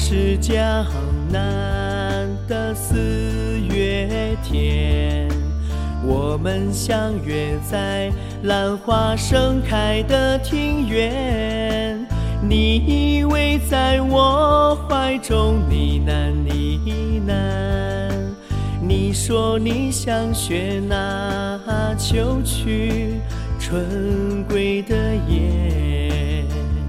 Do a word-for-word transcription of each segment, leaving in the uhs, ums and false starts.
是江南的四月天，我们相约在兰花盛开的庭院，你依偎在我怀中呢喃呢喃，你说你想学那秋去春归的夜，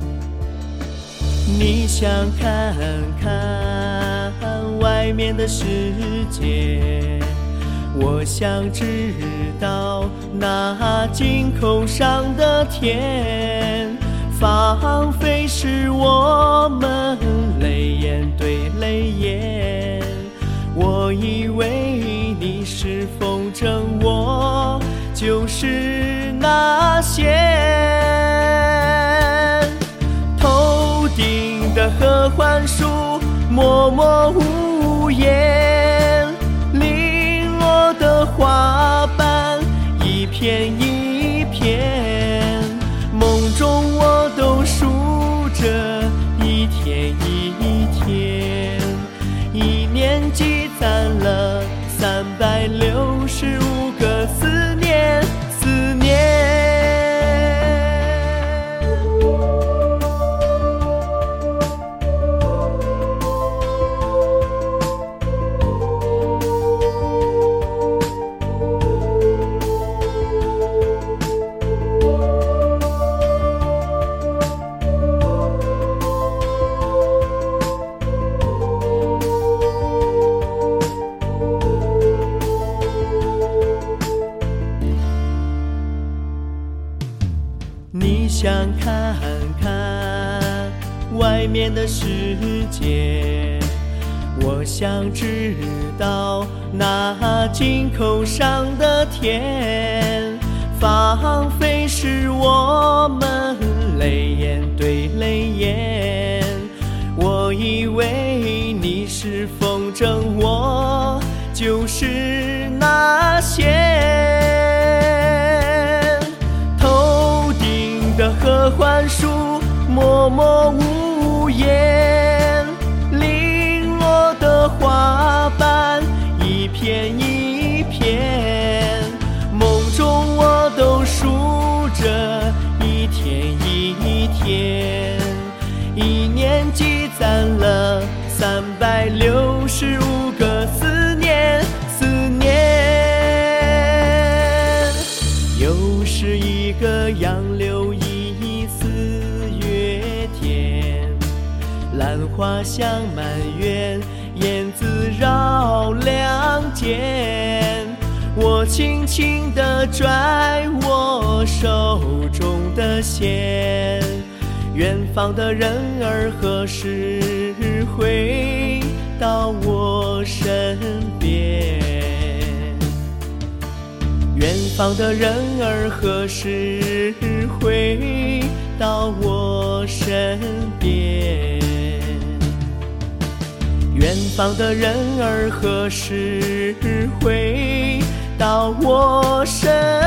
你想看看外面的世界，我想知道那惊空上的天，芳菲是我们泪眼对泪眼，我以为你是风筝，我就是那线，头顶的合欢树默默无言，零落的花瓣一片一片，梦中我都数着一天一天，一年积攒了三百六十五个思念思念。你想看看外面的世界，我想知道那惊空上的天，芳菲是我们泪眼对泪眼，我以为你是风筝，我就是那线，头顶的合欢树默默无言，零落的花瓣一片一片，梦中我都数着一天一天，一年积攒了三百六十五个思念思念，又是一个杨柳依四月天，兰花香满园，燕子绕梁间，我轻轻地拽我手中的线，远方的人儿何时会到我身边，远方的人儿何时会到我身边，远方的人儿何时会到我身边。